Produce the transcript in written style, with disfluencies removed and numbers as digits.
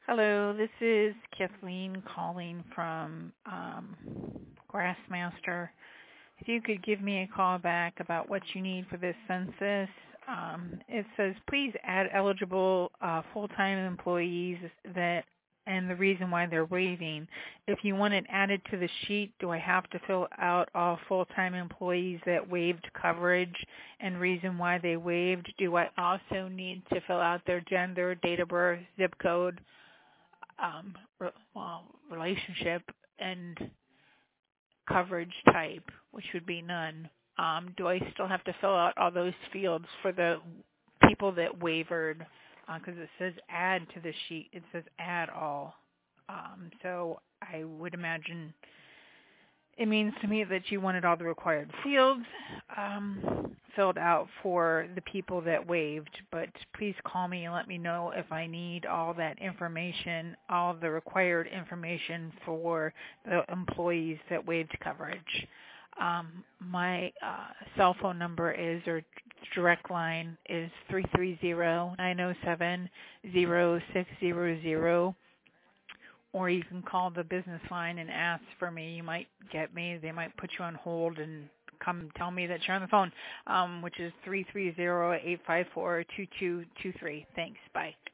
Hello, this is Kathleen calling from Grassmaster. If you could give me a call back about what you need for this census. It says please add eligible full-time employees that and the reason why they're waiving. If you want it added to the sheet, do I have to fill out all full-time employees that waived coverage and reason why they waived? Do I also need to fill out their gender, date of birth, zip code, relationship, and coverage type, which would be none? Do I still have to fill out all those fields for the people that wavered? Because it says add to the sheet. It says add all. So I would imagine it means to me that you wanted all the required fields filled out for the people that waived, but please call me and let me know if I need all that information, all the required information for the employees that waived coverage. My cell phone number is, or direct line is 330-907-0600. Or you can call the business line and ask for me. You might get me. They might put you on hold and come tell me that you're on the phone, which is 330-854-2223. Thanks. Bye.